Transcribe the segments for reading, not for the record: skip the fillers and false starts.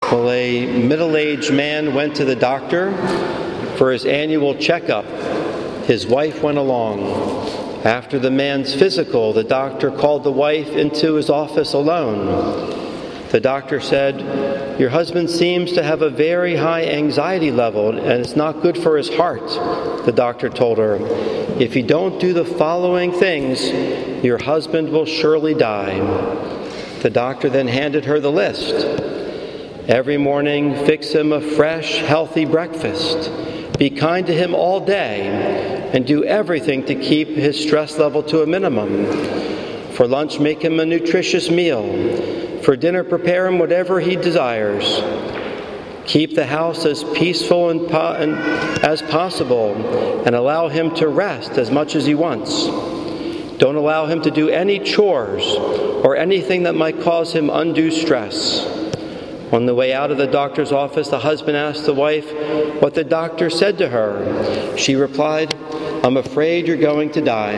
Well, a middle-aged man went to the doctor for his annual checkup. His wife went along. After the man's physical, the doctor called the wife into his office alone. The doctor said, "Your husband seems to have a very high anxiety level, and it's not good for his heart." The doctor told her, "If you don't do the following things, your husband will surely die." The doctor then handed her the list. Every morning, fix him a fresh, healthy breakfast. Be kind to him all day, and do everything to keep his stress level to a minimum. For lunch, make him a nutritious meal. For dinner, prepare him whatever he desires. Keep the house as peaceful as possible, and allow him to rest as much as he wants. Don't allow him to do any chores or anything that might cause him undue stress. On the way out of the doctor's office, the husband asked the wife what the doctor said to her. She replied, "I'm afraid you're going to die."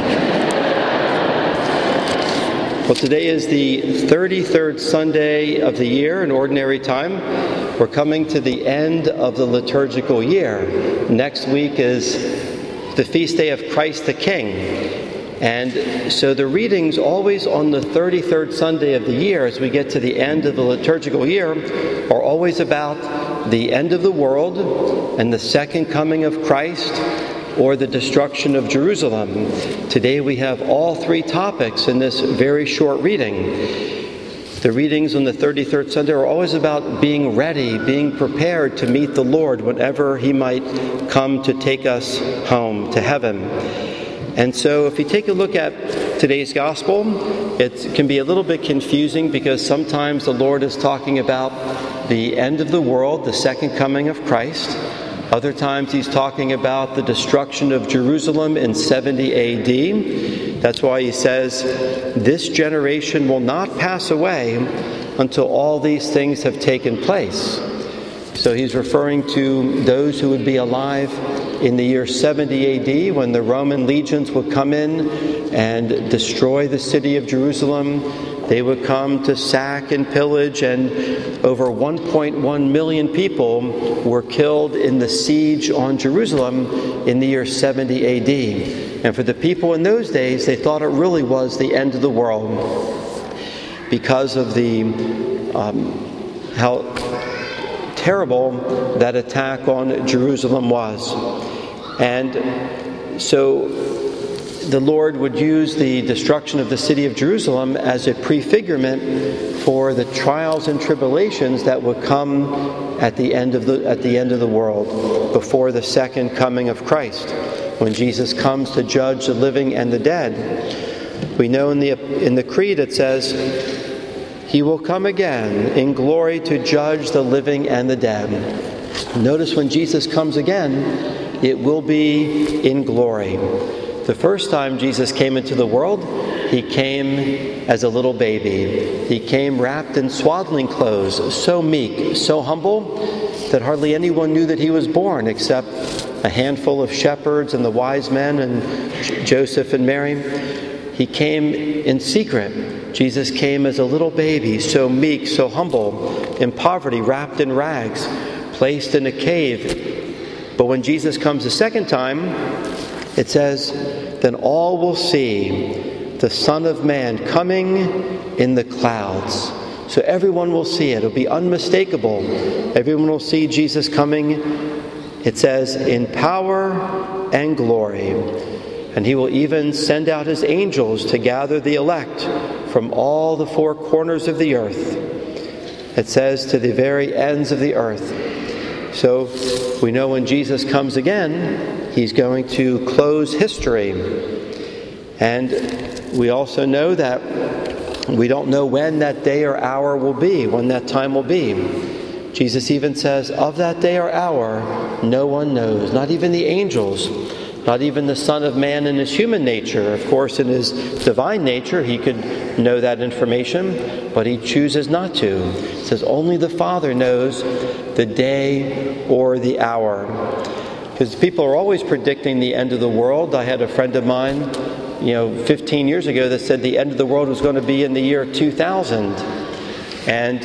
Well, today is the 33rd Sunday of the year in Ordinary Time. We're coming to the end of the liturgical year. Next week is the feast day of Christ the King. And so the readings always on the 33rd Sunday of the year, as we get to the end of the liturgical year, are always about the end of the world and the second coming of Christ, or the destruction of Jerusalem. Today we have all three topics in this very short reading. The readings on the 33rd Sunday are always about being ready, being prepared to meet the Lord whenever He might come to take us home to heaven. And so if you take a look at today's gospel, it can be a little bit confusing because sometimes the Lord is talking about the end of the world, the second coming of Christ. Other times he's talking about the destruction of Jerusalem in 70 AD. That's why he says, "This generation will not pass away until all these things have taken place." So he's referring to those who would be alive in the year 70 AD when the Roman legions would come in and destroy the city of Jerusalem. They would come to sack and pillage, and over 1.1 million people were killed in the siege on Jerusalem in the year 70 AD. And for the people in those days, they thought it really was the end of the world because of the how terrible that attack on Jerusalem was. And so the Lord would use the destruction of the city of Jerusalem as a prefigurement for the trials and tribulations that would come at the end of the world, before the second coming of Christ, when Jesus comes to judge the living and the dead. We know in the Creed it says, "He will come again in glory to judge the living and the dead." Notice when Jesus comes again, it will be in glory. The first time Jesus came into the world, he came as a little baby. He came wrapped in swaddling clothes, so meek, so humble, that hardly anyone knew that he was born except a handful of shepherds and the wise men and Joseph and Mary. He came in secret. Jesus came as a little baby, so meek, so humble, in poverty, wrapped in rags, placed in a cave. But when Jesus comes the second time, it says, "Then all will see the Son of Man coming in the clouds." So everyone will see it. It'll be unmistakable. Everyone will see Jesus coming, it says, in power and glory. And he will even send out his angels to gather the elect from all the four corners of the earth. It says to the very ends of the earth. So we know when Jesus comes again, he's going to close history. And we also know that we don't know when that day or hour will be, when that time will be. Jesus even says, of that day or hour, no one knows, not even the angels, not even the Son of Man in his human nature. Of course, in his divine nature, he could know that information, but he chooses not to. It says only the Father knows the day or the hour. Because people are always predicting the end of the world. I had a friend of mine, 15 years ago that said the end of the world was going to be in the year 2000. And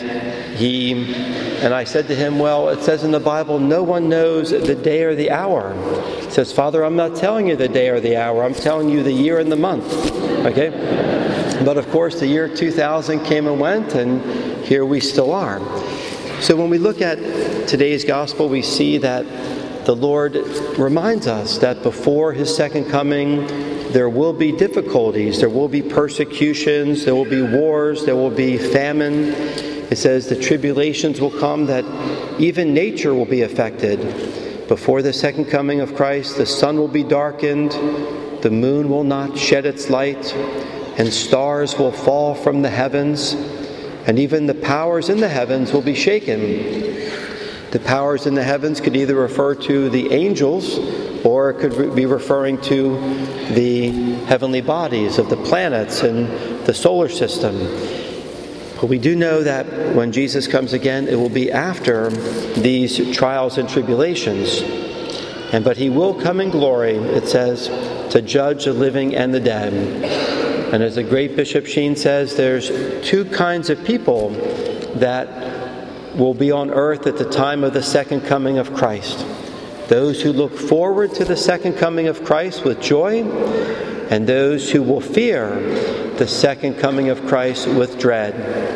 I said to him, well, it says in the Bible, no one knows the day or the hour. He says, Father, I'm not telling you the day or the hour. I'm telling you the year and the month. Okay? But of course, the year 2000 came and went, and here we still are. So when we look at today's gospel, we see that the Lord reminds us that before his second coming, there will be difficulties, there will be persecutions, there will be wars, there will be famine. It says the tribulations will come, that even nature will be affected. Before the second coming of Christ, the sun will be darkened, the moon will not shed its light, and stars will fall from the heavens, and even the powers in the heavens will be shaken. The powers in the heavens could either refer to the angels, or it could be referring to the heavenly bodies of the planets and the solar system. But we do know that when Jesus comes again, it will be after these trials and tribulations. But he will come in glory, it says, to judge the living and the dead. And as the great Bishop Sheen says, there's two kinds of people that will be on earth at the time of the second coming of Christ. Those who look forward to the second coming of Christ with joy, and those who will fear the second coming of Christ with dread.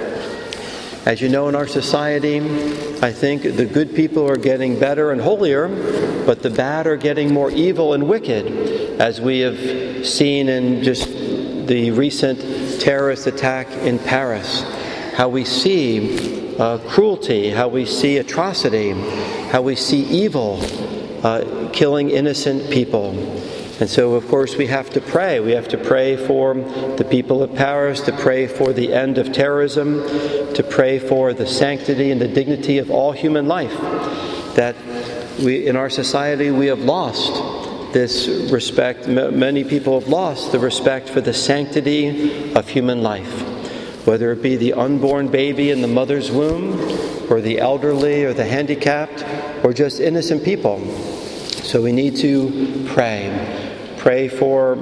As you know, in our society, I think the good people are getting better and holier, but the bad are getting more evil and wicked, as we have seen in just the recent terrorist attack in Paris. How we see cruelty, how we see atrocity, how we see evil killing innocent people. And so, of course, we have to pray. We have to pray for the people of Paris, to pray for the end of terrorism, to pray for the sanctity and the dignity of all human life. That in our society, we have lost this respect. Many people have lost the respect for the sanctity of human life. Whether it be the unborn baby in the mother's womb, or the elderly, or the handicapped, or just innocent people. So we need to pray. Pray for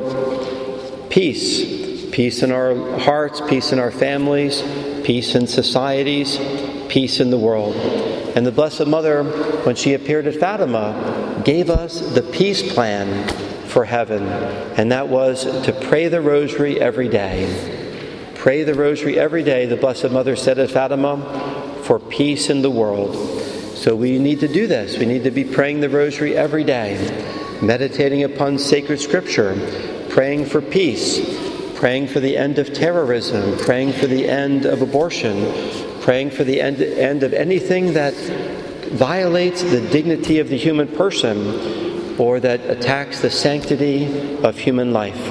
peace. Peace in our hearts, peace in our families, peace in societies, peace in the world. And the Blessed Mother, when she appeared at Fatima, gave us the peace plan for heaven. And that was to pray the rosary every day. Pray the rosary every day, the Blessed Mother said at Fatima, for peace in the world. So we need to do this. We need to be praying the rosary every day, meditating upon sacred scripture, praying for peace, praying for the end of terrorism, praying for the end of abortion, praying for the end of anything that violates the dignity of the human person or that attacks the sanctity of human life.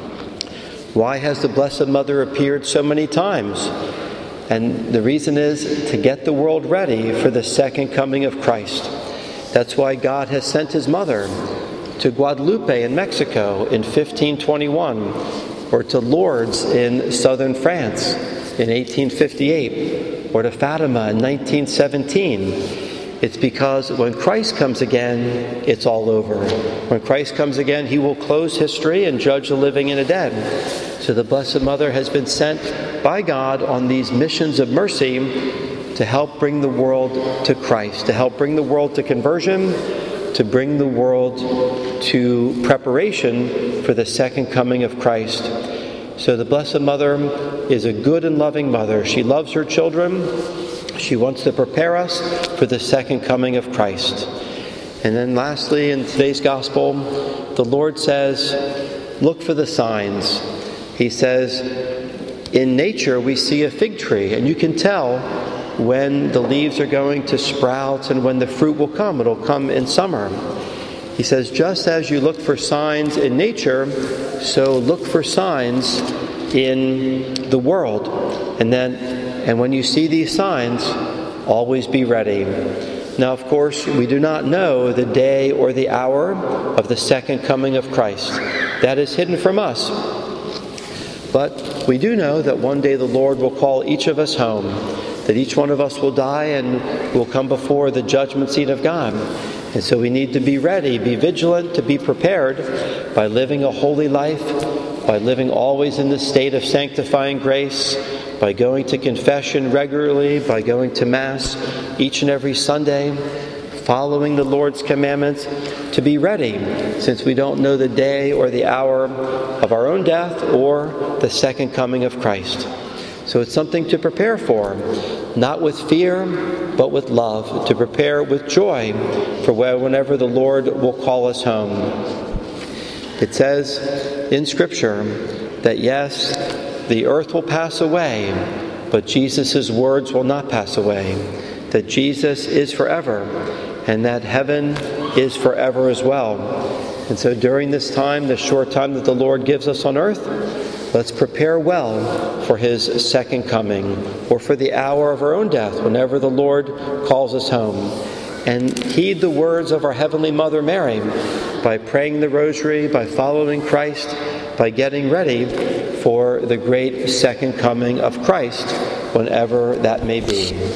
Why has the Blessed Mother appeared so many times? And the reason is to get the world ready for the second coming of Christ. That's why God has sent his mother to Guadalupe in Mexico in 1521, or to Lourdes in southern France in 1858, or to Fatima in 1917. It's because when Christ comes again, it's all over. When Christ comes again, he will close history and judge the living and the dead. So the Blessed Mother has been sent by God on these missions of mercy to help bring the world to Christ, to help bring the world to conversion, to bring the world to preparation for the second coming of Christ. So the Blessed Mother is a good and loving mother. She loves her children. She wants to prepare us for the second coming of Christ. And then lastly, in today's gospel, the Lord says, look for the signs. He says, in nature we see a fig tree, and you can tell when the leaves are going to sprout and when the fruit will come. It'll come in summer. He says, just as you look for signs in nature, so look for signs in the world. And when you see these signs, always be ready. Now, of course, we do not know the day or the hour of the second coming of Christ. That is hidden from us. But we do know that one day the Lord will call each of us home, that each one of us will die and will come before the judgment seat of God. And so we need to be ready, be vigilant, to be prepared by living a holy life, by living always in the state of sanctifying grace, by going to confession regularly, by going to Mass each and every Sunday, following the Lord's commandments, to be ready, since we don't know the day or the hour of our own death or the second coming of Christ. So it's something to prepare for, not with fear, but with love, to prepare with joy for whenever the Lord will call us home. It says in Scripture that yes, the earth will pass away, but Jesus' words will not pass away, that Jesus is forever, and that heaven is forever as well. And so during this time, the short time that the Lord gives us on earth, let's prepare well for his second coming, or for the hour of our own death, whenever the Lord calls us home. And heed the words of our Heavenly Mother Mary by praying the Rosary, by following Christ, by getting ready for the great second coming of Christ, whenever that may be.